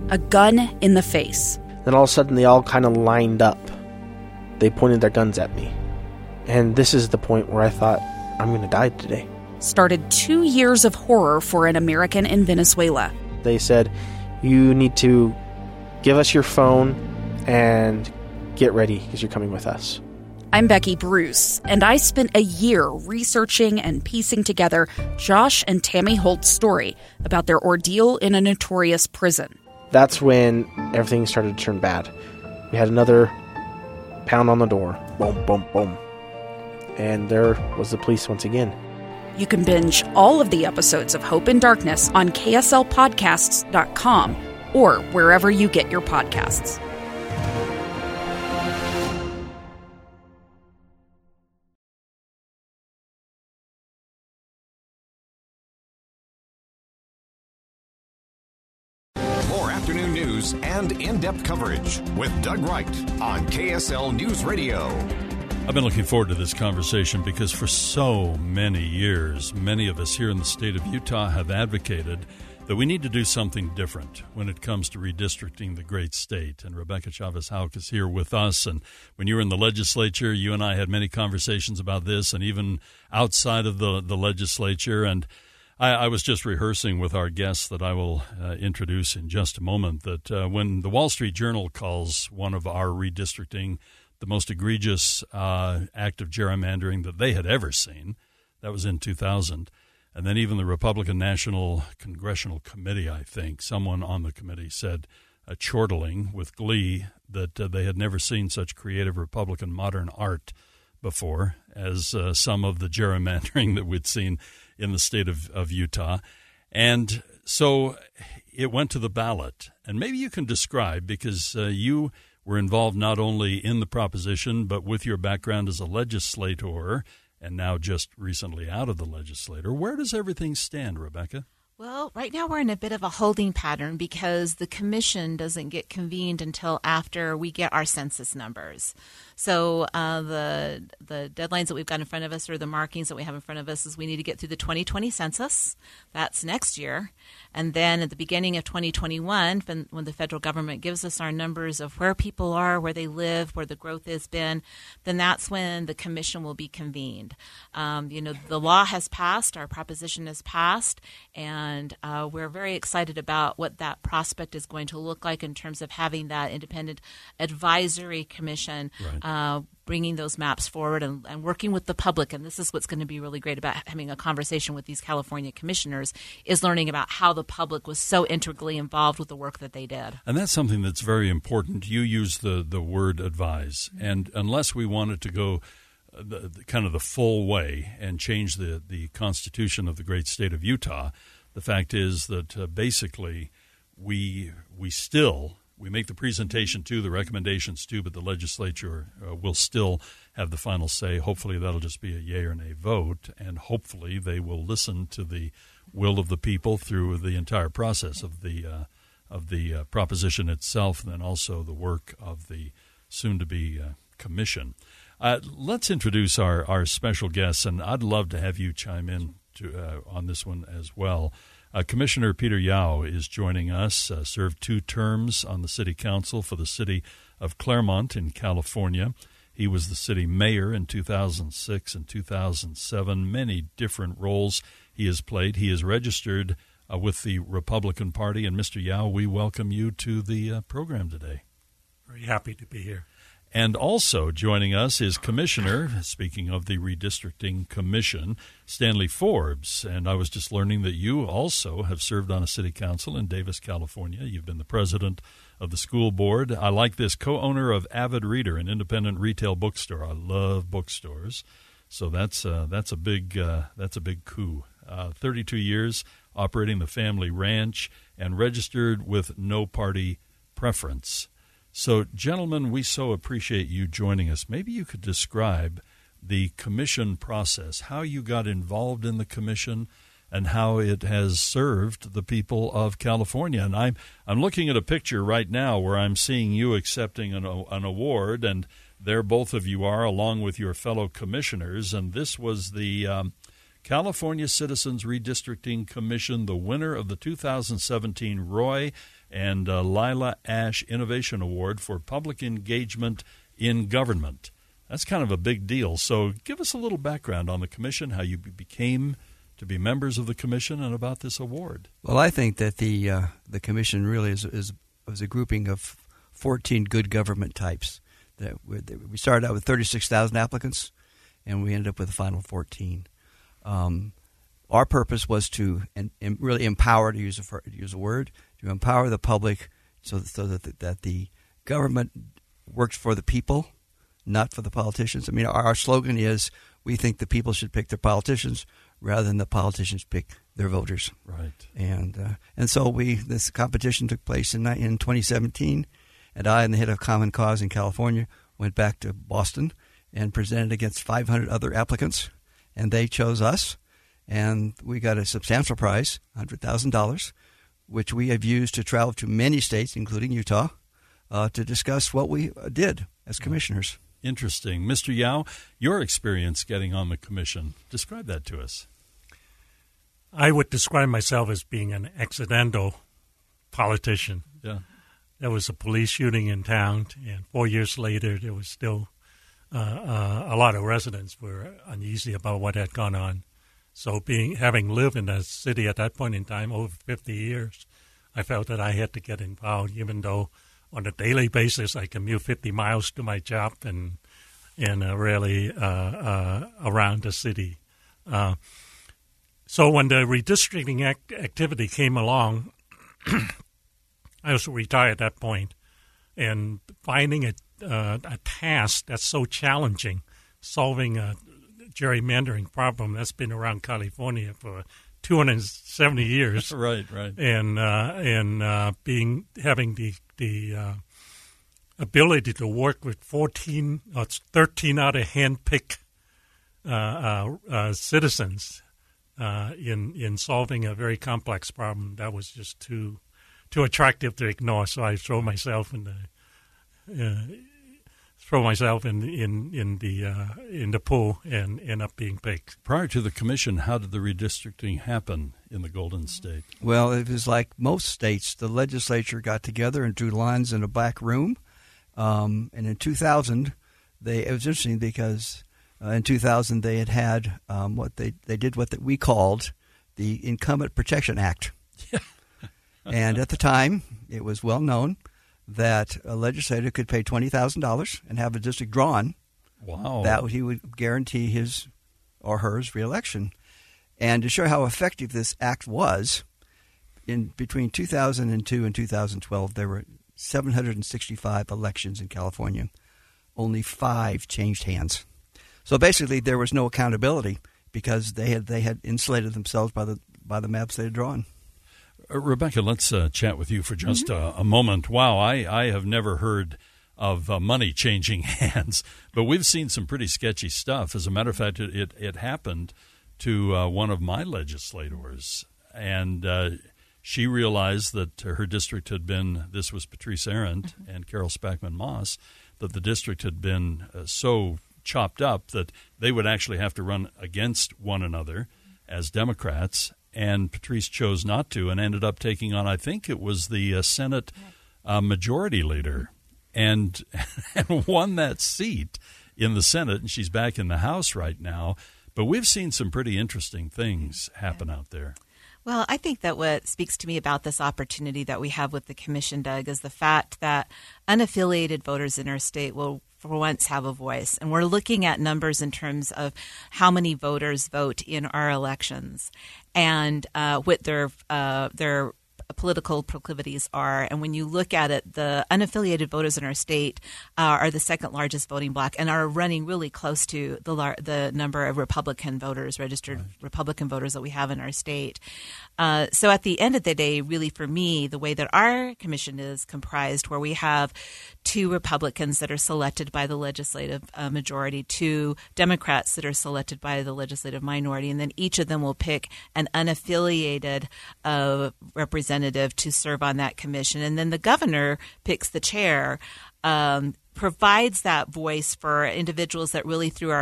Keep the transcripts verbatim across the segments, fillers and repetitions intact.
A gun in the face. Then all of a sudden they all kind of lined up. They pointed their guns at me. And this is the point where I thought, I'm going to die today. Started two years of horror for an American in Venezuela. They said, you need to give us your phone and get ready because you're coming with us. I'm Becky Bruce, and I spent a year researching and piecing together Josh and Tammy Holt's story about their ordeal in a notorious prison. That's when everything started to turn bad. We had another pound on the door. Boom, boom, boom. And there was the police once again. You can binge all of the episodes of Hope in Darkness on K S L podcasts dot com or wherever you get your podcasts. More afternoon news and in-depth coverage with Doug Wright on K S L News Radio. I've been looking forward to this conversation because for so many years, many of us here in the state of Utah have advocated that we need to do something different when it comes to redistricting the great state. And Rebecca Chavez-Hauk is here with us. And when you were in the legislature, you and I had many conversations about this, and even outside of the, the legislature. And I, I was just rehearsing with our guests that I will uh, introduce in just a moment that uh, when the Wall Street Journal calls one of our redistricting the most egregious uh, act of gerrymandering that they had ever seen. That was in two thousand. And then even the Republican National Congressional Committee, I think, someone on the committee said, uh, chortling with glee, that uh, they had never seen such creative Republican modern art before as uh, some of the gerrymandering that we'd seen in the state of, of Utah. And so it went to the ballot. And maybe you can describe, because uh, you were involved not only in the proposition, but with your background as a legislator and now just recently out of the legislature. Where does everything stand, Rebecca? Well, right now we're in a bit of a holding pattern because the commission doesn't get convened until after we get our census numbers. So uh, the the deadlines that we've got in front of us, or the markings that we have in front of us, is we need to get through the twenty twenty census. That's next year. And then at the beginning of twenty twenty-one, when, when the federal government gives us our numbers of where people are, where they live, where the growth has been, then that's when the commission will be convened. Um, you know, the law has passed, our proposition has passed, and uh, we're very excited about what that prospect is going to look like in terms of having that independent advisory commission. Right. Uh, bringing those maps forward and, and working with the public. And this is what's going to be really great about having a conversation with these California commissioners, is learning about how the public was so integrally involved with the work that they did. And that's something that's very important. You use the, the word advise. And unless we wanted to go the, the kind of the full way and change the, the constitution of the great state of Utah, the fact is that uh, basically we we still – we make the presentation too, the recommendations too, but the legislature uh, will still have the final say. Hopefully that'll just be a yea or nay vote, and hopefully they will listen to the will of the people through the entire process of the uh, of the uh, proposition itself, and then also the work of the soon-to-be uh, commission. Uh, let's introduce our, our special guests, and I'd love to have you chime in to, uh, on this one as well. Uh, Commissioner Peter Yao is joining us, uh, served two terms on the city council for the city of Claremont in California. He was the city mayor in two thousand six and two thousand seven, many different roles he has played. He is registered uh, with the Republican Party. And Mister Yao, we welcome you to the uh, program today. Very happy to be here. And also joining us is Commissioner, speaking of the Redistricting Commission, Stanley Forbes. And I was just learning that you also have served on a city council in Davis, California. You've been the president of the school board. I like this, co-owner of Avid Reader, an independent retail bookstore. I love bookstores. So that's uh, that's a big uh, that's a big coup. Uh, thirty-two years operating the family ranch and registered with no party preference. So, gentlemen, we so appreciate you joining us. Maybe you could describe the commission process, how you got involved in the commission, and how it has served the people of California. And I'm I'm looking at a picture right now where I'm seeing you accepting an, an award, and there both of you are, along with your fellow commissioners. And this was the um, California Citizens Redistricting Commission, the winner of the two thousand seventeen Roy and uh, Lila Ash Innovation Award for Public Engagement in Government. That's kind of a big deal. So give us a little background on the commission, how you became to be members of the commission, and about this award. Well, I think that the uh, the commission really is, is, is a grouping of fourteen good government types. That we started out with thirty-six thousand applicants, and we ended up with the final fourteen. Um, our purpose was to and, and really empower, to use a, to use a word, to empower the public so that, so that, the, that the government works for the people, not for the politicians. I mean, our, our slogan is, we think the people should pick their politicians rather than the politicians pick their voters. Right. And uh, and so we this competition took place in in twenty seventeen, and I and the head of Common Cause in California went back to Boston and presented against five hundred other applicants, and they chose us, and we got a substantial prize, one hundred thousand dollars, which we have used to travel to many states, including Utah, uh, to discuss what we did as commissioners. Interesting. Mister Yao, your experience getting on the commission, describe that to us. I would describe myself as being an accidental politician. Yeah. There was a police shooting in town, and four years later, there was still uh, uh, a lot of residents were uneasy about what had gone on. So, being having lived in that city at that point in time, over fifty years, I felt that I had to get involved, even though on a daily basis I commute fifty miles to my job and and uh, really uh, uh, around the city. Uh, so when the redistricting act- activity came along, I was retired at that point, and finding a, uh, a task that's so challenging, solving a gerrymandering problem that's been around California for two hundred seventy years, right, right, and uh, and uh, being having the the uh, ability to work with fourteen or thirteen out of hand-picked uh, uh, uh, citizens uh, in in solving a very complex problem, that was just too too attractive to ignore. So I throw myself in the uh, throw myself in in in the uh, in the pool and end up being picked. Prior to the commission, how did the redistricting happen in the Golden State? Well, it was like most states. The legislature got together and drew lines in a back room. Um, and in two thousand, they it was interesting because uh, in two thousand they had had um, what they they did what we called the Incumbent Protection Act. And at the time, it was well known that a legislator could pay twenty thousand dollars and have a district drawn. Wow. That he would guarantee his or hers reelection. And to show how effective this act was, in between two thousand two and two thousand twelve, there were seven hundred sixty-five elections in California. Only five changed hands. So basically, there was no accountability because they had they had insulated themselves by the by the maps they had drawn. Uh, Rebecca, let's uh, chat with you for just mm-hmm. a, a moment. Wow, I, I have never heard of uh, money changing hands, but we've seen some pretty sketchy stuff. As a matter of fact, it it, it happened to uh, one of my legislators, and uh, she realized that her district had been, this was Patrice Arendt mm-hmm. and Carol Spackman Moss, that the district had been uh, so chopped up that they would actually have to run against one another as Democrats, and Patrice chose not to and ended up taking on, I think it was the uh, Senate uh, Majority Leader, and, and won that seat in the Senate, and she's back in the House right now. But we've seen some pretty interesting things happen out there. Well, I think that what speaks to me about this opportunity that we have with the commission, Doug, is the fact that unaffiliated voters in our state will for once have a voice. And we're looking at numbers in terms of how many voters vote in our elections and uh, what their uh, their political proclivities are. And when you look at it, the unaffiliated voters in our state uh, are the second largest voting bloc and are running really close to the lar- the number of Republican voters, registered right. Republican voters that we have in our state. Uh, so at the end of the day, really for me, the way that our commission is comprised, where we have two Republicans that are selected by the legislative uh, majority, two Democrats that are selected by the legislative minority, and then each of them will pick an unaffiliated uh, representative to serve on that commission. And then the governor picks the chair, um, provides that voice for individuals that really through our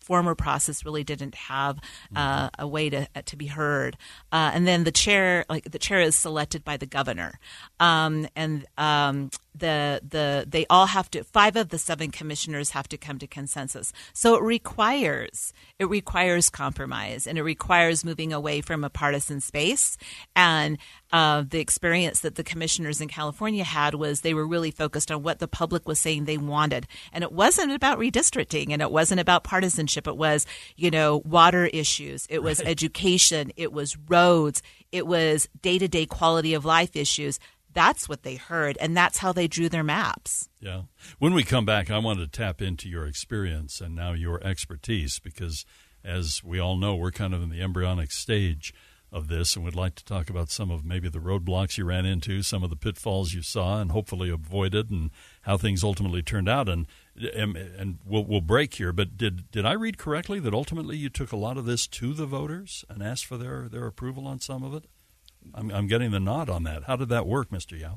former process really didn't have uh, a way to to be heard. Uh, and then the chair, like the chair, is selected by the governor, um, and um, the the they all have to. Five of the seven commissioners have to come to consensus. So it requires it requires compromise, and it requires moving away from a partisan space. And uh, the experience that the commissioners in California had was they were really focused on what the public was saying they wanted, and it wasn't about redistricting, and it wasn't about partisanship. It was, you know, water issues. It was right. education. It was roads. It was day-to-day quality of life issues. That's what they heard, and that's how they drew their maps. Yeah. When we come back, I want to tap into your experience and now your expertise because, as we all know, we're kind of in the embryonic stage of this, and we'd like to talk about some of maybe the roadblocks you ran into, some of the pitfalls you saw and hopefully avoided, and how things ultimately turned out. And and, and we'll, we'll break here, but did did I read correctly that ultimately you took a lot of this to the voters and asked for their, their approval on some of it? I'm, I'm getting the nod on that. How did that work, Mister Yao?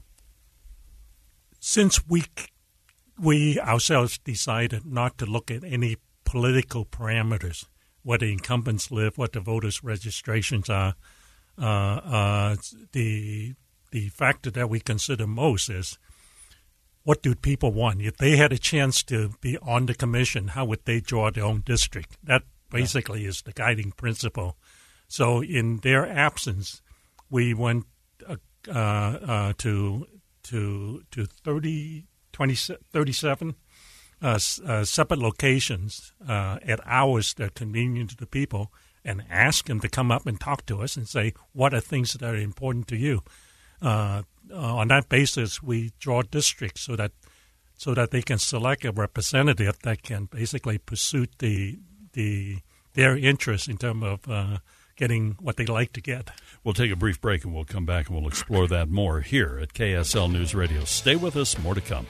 Since we we ourselves decided not to look at any political parameters, where the incumbents live, what the voters' registrations are, uh, uh, the the factor that we consider most is what do people want? If they had a chance to be on the commission, how would they draw their own district? That basically yeah. is the guiding principle. So in their absence, we went uh, uh, to to to thirty, twenty, thirty-seven uh, uh, separate locations uh, at hours that are convenient to the people, and ask them to come up and talk to us and say, what are things that are important to you? Uh, uh, on that basis, we draw districts so that so that they can select a representative that can basically pursue the the their interests in terms of uh, getting what they like to get. We'll take a brief break and we'll come back and we'll explore that more here at K S L News Radio. Stay with us. More to come.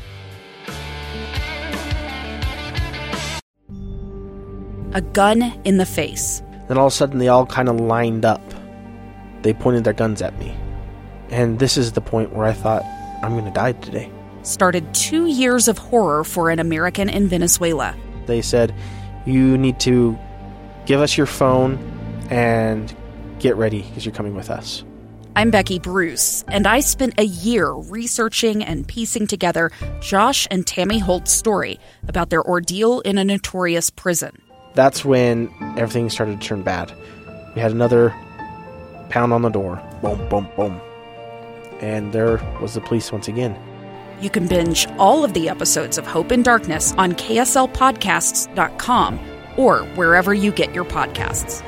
A gun in the face. Then all of a sudden they all kind of lined up. They pointed their guns at me. And this is the point where I thought, I'm going to die today. Started two years of horror for an American in Venezuela. They said, you need to give us your phone and get ready because you're coming with us. I'm Becky Bruce, and I spent a year researching and piecing together Josh and Tammy Holt's story about their ordeal in a notorious prison. That's when everything started to turn bad. We had another pound on the door. Boom, boom, boom. And there was the police once again. You can binge all of the episodes of Hope in Darkness on K S L podcasts dot com or wherever you get your podcasts.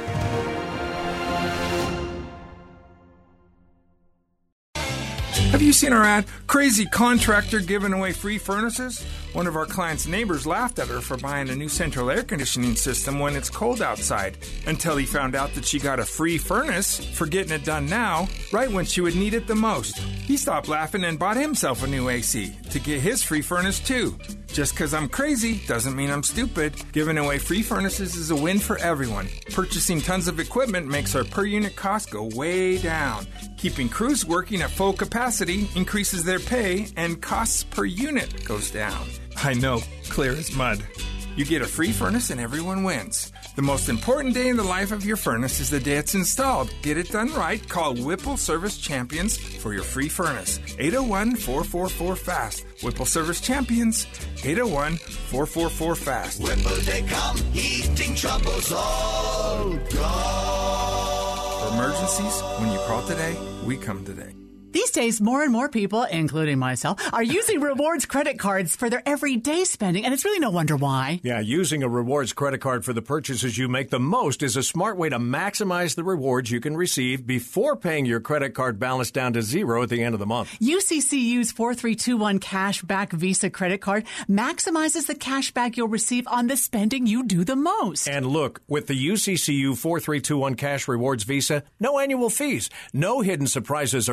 Have you seen our ad? Crazy contractor giving away free furnaces? One of our clients' neighbors laughed at her for buying a new central air conditioning system when it's cold outside, until he found out that she got a free furnace for getting it done now, right when she would need it the most. He stopped laughing and bought himself a new A C to get his free furnace too. Just because I'm crazy doesn't mean I'm stupid. Giving away free furnaces is a win for everyone. Purchasing tons of equipment makes our per unit cost go way down. Keeping crews working at full capacity increases their pay and costs per unit goes down. I know, clear as mud. You get a free furnace and everyone wins. The most important day in the life of your furnace is the day it's installed. Get it done right. Call Whipple Service Champions for your free furnace. eight oh one, four four four, FAST. Whipple Service Champions, eight oh one, four four four, FAST. Whipple, they come, heating troubles all gone. For emergencies, when you call today, we come today. These days, more and more people, including myself, are using rewards credit cards for their everyday spending, and it's really no wonder why. Yeah, using a rewards credit card for the purchases you make the most is a smart way to maximize the rewards you can receive before paying your credit card balance down to zero at the end of the month. U C C U's four three two one Cashback Visa credit card maximizes the cashback you'll receive on the spending you do the most. And look, with the U C C U four three two one Cash Rewards Visa, no annual fees, no hidden surprises or gotchas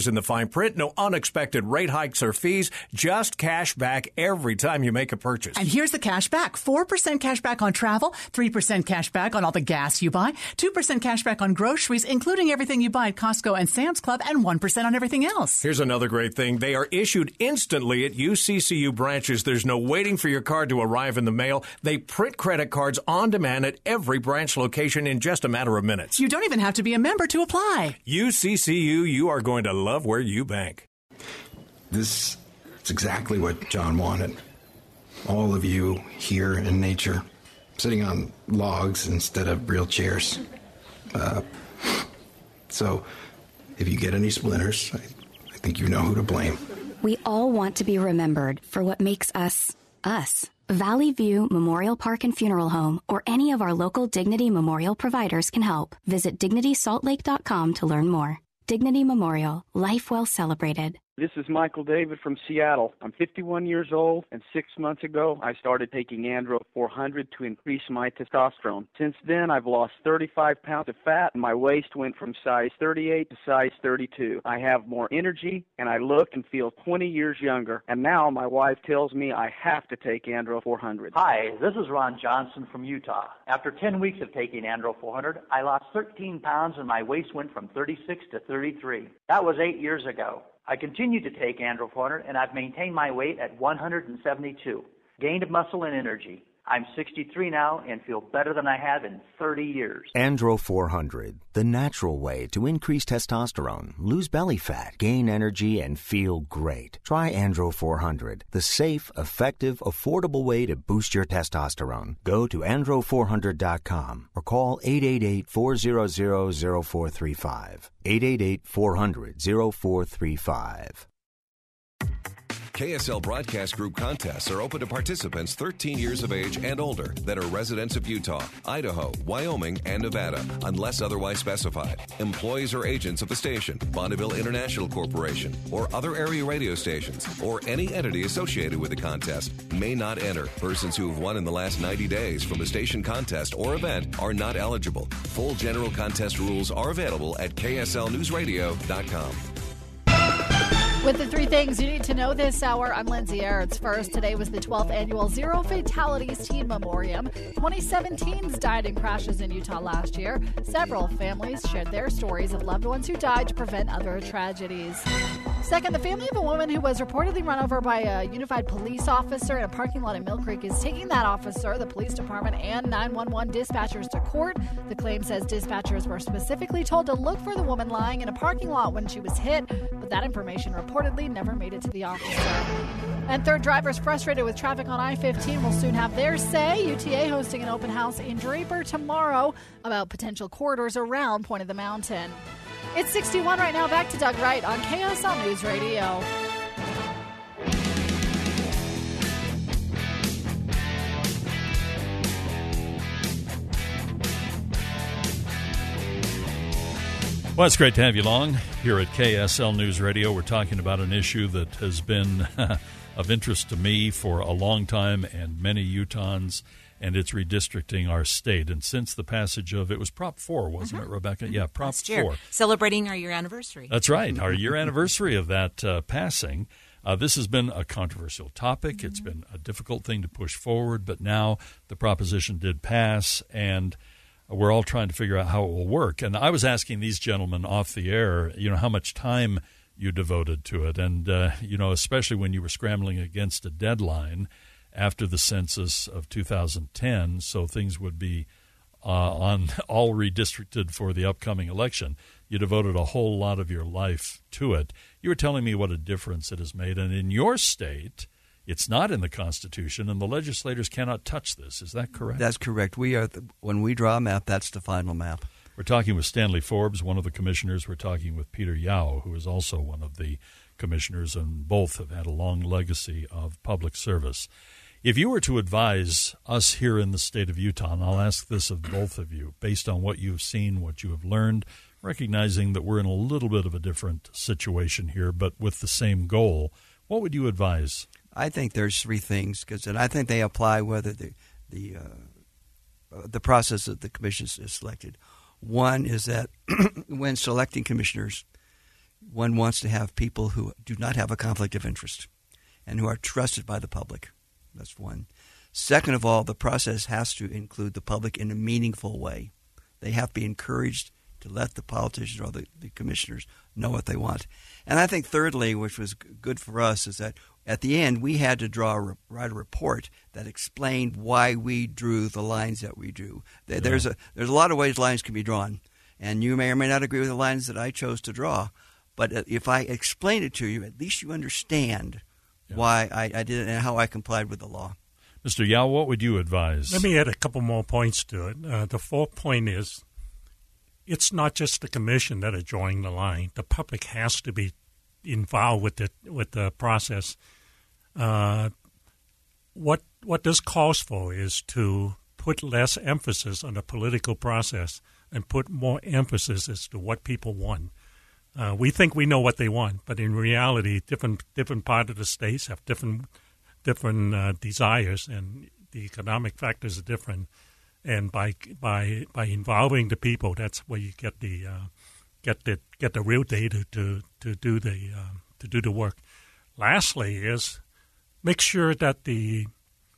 in the fine print, no unexpected rate hikes or fees, just cash back every time you make a purchase. And here's the cash back. four percent cash back on travel, three percent cash back on all the gas you buy, two percent cash back on groceries, including everything you buy at Costco and Sam's Club, and one percent on everything else. Here's another great thing. They are issued instantly at U C C U branches. There's no waiting for your card to arrive in the mail. They print credit cards on demand at every branch location in just a matter of minutes. You don't even have to be a member to apply. U C C U, you are going to love where you bank. This is exactly what John wanted. All of you here in nature, sitting on logs instead of real chairs. Uh, so, if you get any splinters, I, I think you know who to blame. We all want to be remembered for what makes us, us. Valley View Memorial Park and Funeral Home or any of our local Dignity Memorial providers can help. Visit dignity salt lake dot com to learn more. Dignity Memorial. Life well celebrated. This is Michael David from Seattle. I'm fifty-one years old, and six months ago, I started taking Andro four hundred to increase my testosterone. Since then, I've lost thirty-five pounds of fat, and my waist went from size thirty-eight to size thirty-two. I have more energy, and I look and feel twenty years younger. And now my wife tells me I have to take Andro four hundred. Hi, this is Ron Johnson from Utah. After ten weeks of taking Andro four hundred, I lost thirteen pounds, and my waist went from thirty-six to thirty-three. That was eight years ago. I continue to take Andro four hundred, and I've maintained my weight at one hundred seventy-two. Gained muscle and energy. I'm sixty-three now and feel better than I have in thirty years. Andro four hundred, the natural way to increase testosterone, lose belly fat, gain energy, and feel great. Try Andro four hundred, the safe, effective, affordable way to boost your testosterone. Go to andro four hundred dot com or call eight eight eight, four hundred, zero four three five. eight eight eight, four hundred, zero four three five. K S L Broadcast Group contests are open to participants thirteen years of age and older that are residents of Utah, Idaho, Wyoming, and Nevada, unless otherwise specified. Employees or agents of the station, Bonneville International Corporation, or other area radio stations, or any entity associated with the contest may not enter. Persons who have won in the last ninety days from a station contest or event are not eligible. Full general contest rules are available at K S L news radio dot com. With the three things you need to know this hour, I'm Lindsay Aerts. First, today was the twelfth annual Zero Fatalities Teen Memoriam. twenty-seven teens died in crashes in Utah last year. Several families shared their stories of loved ones who died to prevent other tragedies. Second, the family of a woman who was reportedly run over by a unified police officer in a parking lot in Mill Creek is taking that officer, the police department, and nine one one dispatchers to court. The claim says dispatchers were specifically told to look for the woman lying in a parking lot when she was hit, but that information reportedly never made it to the officer. And third, drivers frustrated with traffic on I fifteen will soon have their say. U T A hosting an open house in Draper tomorrow about potential corridors around Point of the Mountain. It's sixty-one right now. Back to Doug Wright on K S L News Radio. Well, it's great to have you along here at K S L News Radio. We're talking about an issue that has been of interest to me for a long time and many Utahns, and it's redistricting our state. And since the passage of, it was Prop four, wasn't mm-hmm. it, Rebecca? Yeah, Prop Last year, four. Celebrating our year anniversary. That's right, our year anniversary of that uh, passing. Uh, this has been a controversial topic. Mm-hmm. It's been a difficult thing to push forward, but now the proposition did pass, and we're all trying to figure out how it will work. And I was asking these gentlemen off the air, you know, how much time you devoted to it. And, uh, you know, especially when you were scrambling against a deadline after the census of two thousand ten, so things would be uh, on all redistricted for the upcoming election. You devoted a whole lot of your life to it. You were telling me what a difference it has made. And in your state, it's not in the Constitution, and the legislators cannot touch this. Is that correct? That's correct. We are the, when we draw a map, that's the final map. We're talking with Stanley Forbes, one of the commissioners. We're talking with Peter Yao, who is also one of the commissioners, and both have had a long legacy of public service. If you were to advise us here in the state of Utah, and I'll ask this of both of you, based on what you've seen, what you have learned, recognizing that we're in a little bit of a different situation here, but with the same goal, what would you advise? I think there's three things, because, and I think they apply whether the the uh, the process that the commission is selected. One is that when selecting commissioners, one wants to have people who do not have a conflict of interest and who are trusted by the public. That's one. Second of all, the process has to include the public in a meaningful way. They have to be encouraged to let the politicians or the, the commissioners know what they want. And I think thirdly, which was good for us, is that at the end we had to draw a, write a report that explained why we drew the lines that we drew. There, yeah. There's a there's a lot of ways lines can be drawn, and you may or may not agree with the lines that I chose to draw. But if I explain it to you, at least you understand yeah. why I, I did it and how I complied with the law. Mister Yao, what would you advise? Let me add a couple more points to it. Uh, the fourth point is it's not just the commission that are drawing the line. The public has to be involved with the with the process. Uh, what what this calls for is to put less emphasis on the political process and put more emphasis as to what people want. Uh, we think we know what they want, but in reality, different different part of the states have different different uh, desires, and the economic factors are different. And by by by involving the people, that's where you get the uh, get the get the real data to to do the uh, to do the work. Lastly, is make sure that the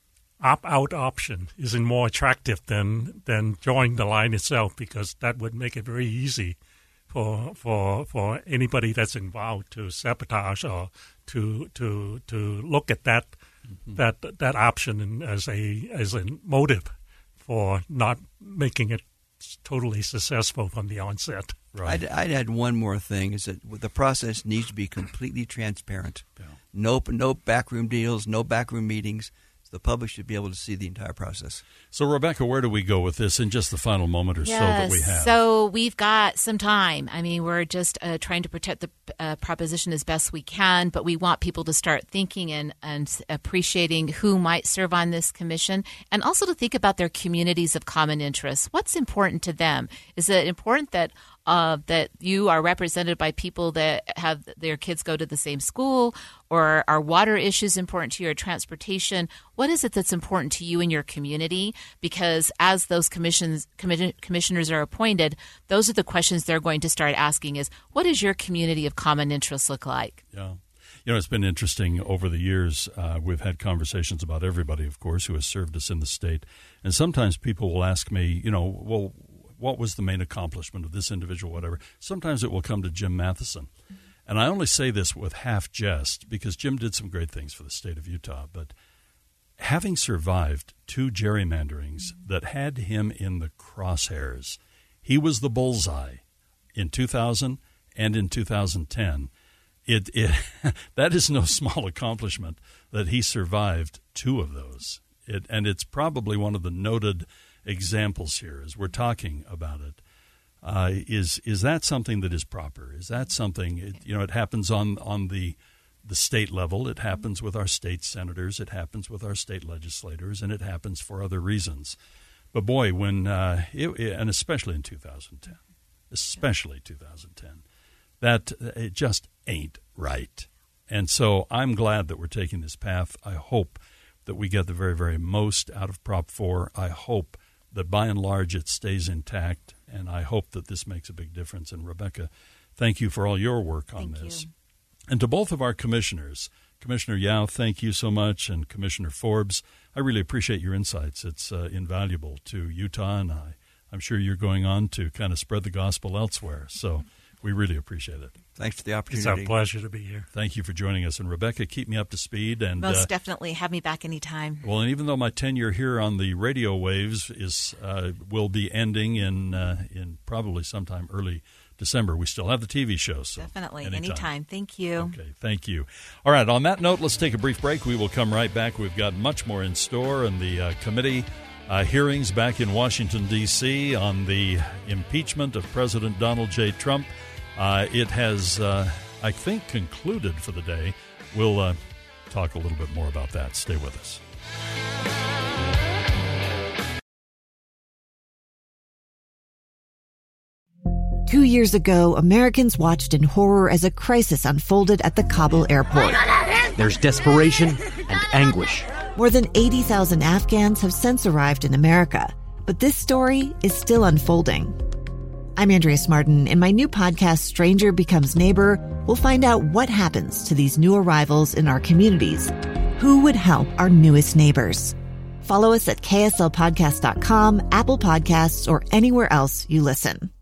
opt-out option isn't more attractive than than drawing the line itself, because that would make it very easy for for for anybody that's involved to sabotage or to to to look at that mm-hmm. that that option as a as a motive for not making it totally successful from the onset. Right. I'd, I'd add one more thing, is that the process needs to be completely transparent. Yeah. No, no backroom deals, no backroom meetings. The public should be able to see the entire process. So, Rebecca, where do we go with this in just the final moment or yes, so that we have? So we've got some time. I mean, we're just uh, trying to protect the uh, proposition as best we can, but we want people to start thinking and, and appreciating who might serve on this commission, and also to think about their communities of common interest. What's important to them? Is it important that Uh, that you are represented by people that have their kids go to the same school, or are water issues important to you, or transportation? What is it that's important to you in your community? Because as those commissions commi- commissioners are appointed, those are the questions they're going to start asking is, what does your community of common interest look like? Yeah. You know, it's been interesting over the years. Uh, we've had conversations about everybody, of course, who has served us in the state. And sometimes people will ask me, you know, well, what was the main accomplishment of this individual, whatever. Sometimes it will come to Jim Matheson. And I only say this with half jest because Jim did some great things for the state of Utah. But having survived two gerrymanderings that had him in the crosshairs, he was the bullseye in two thousand and in two thousand ten. It, it that is no small accomplishment that he survived two of those. It, and it's probably one of the noted examples here as we're talking about it. Uh, is is that something that is proper? Is that something, it, you know, it happens on, on the the state level. It happens with our state senators. It happens with our state legislators, and it happens for other reasons. But boy, when, uh, it, and especially in two thousand ten, especially two thousand ten, that it just ain't right. And so I'm glad that we're taking this path. I hope that we get the very, very most out of Prop four. I hope that by and large it stays intact, and I hope that this makes a big difference. And Rebecca, thank you for all your work on thank this. You. And to both of our commissioners, Commissioner Yao, thank you so much, and Commissioner Forbes, I really appreciate your insights. It's uh, invaluable to Utah, and I, I'm sure you're going on to kind of spread the gospel elsewhere. So we really appreciate it. Thanks for the opportunity. It's our pleasure to be here. Thank you for joining us. And Rebecca, keep me up to speed. And Most uh, definitely. Have me back anytime. Well, and even though my tenure here on the radio waves is uh, will be ending in uh, in probably sometime early December, we still have the T V show. So definitely. Anytime. anytime. Thank you. Okay. Thank you. All right. On that note, let's take a brief break. We will come right back. We've got much more in store, and the uh, committee uh, hearings back in Washington, D C on the impeachment of President Donald J. Trump. Uh, it has, uh, I think, concluded for the day. We'll uh, talk a little bit more about that. Stay with us. Two years ago, Americans watched in horror as a crisis unfolded at the Kabul airport. There's desperation and anguish. More than eighty thousand Afghans have since arrived in America, but this story is still unfolding. I'm Andrea Smartin. In my new podcast, Stranger Becomes Neighbor, we'll find out what happens to these new arrivals in our communities. Who would help our newest neighbors? Follow us at K S L podcast dot com, Apple Podcasts, or anywhere else you listen.